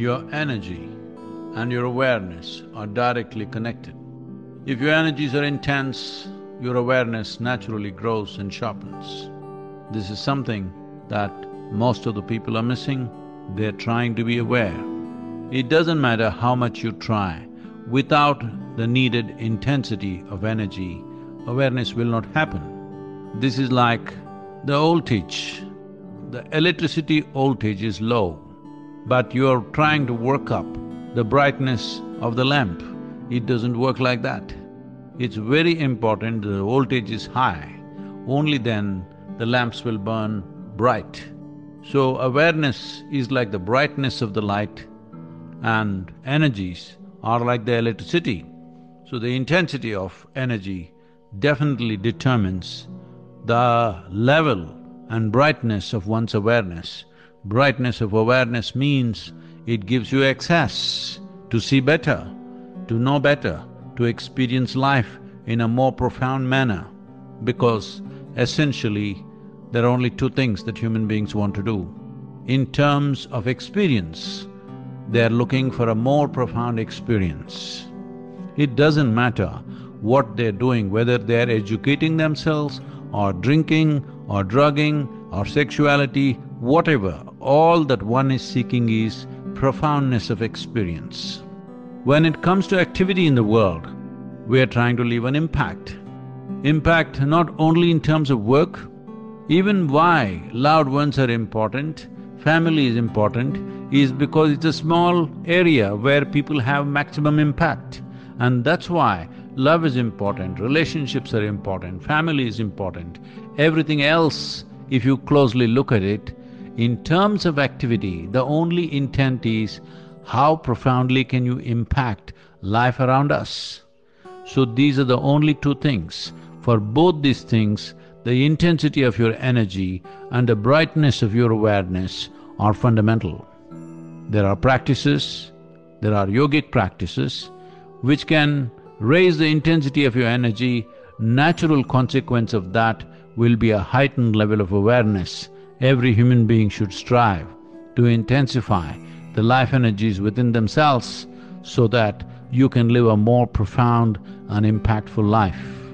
Your energy and your awareness are directly connected. If your energies are intense, your awareness naturally grows and sharpens. This is something that most of the people are missing. They're trying to be aware. It doesn't matter how much you try, without the needed intensity of energy, awareness will not happen. This is like the voltage. The electricity voltage is low, but you're trying to work up the brightness of the lamp. It doesn't work like that. It's very important the voltage is high, only then the lamps will burn bright. So awareness is like the brightness of the light and energies are like the electricity. So the intensity of energy definitely determines the level and brightness of one's awareness. Brightness of awareness means it gives you access to see better, to know better, to experience life in a more profound manner, because essentially there are only two things that human beings want to do. In terms of experience, they are looking for a more profound experience. It doesn't matter what they're doing, whether they're educating themselves or drinking or drugging or sexuality, whatever, all that one is seeking is profoundness of experience. When it comes to activity in the world, we are trying to leave an impact. Impact not only in terms of work, even why loved ones are important, family is important, is because it's a small area where people have maximum impact. And that's why love is important, relationships are important, family is important. Everything else, if you closely look at it, in terms of activity, the only intent is how profoundly can you impact life around us. So these are the only two things. For both these things, the intensity of your energy and the brightness of your awareness are fundamental. There are practices, there are yogic practices which can raise the intensity of your energy. Natural consequence of that will be a heightened level of awareness. Every human being should strive to intensify the life energies within themselves so that you can live a more profound and impactful life.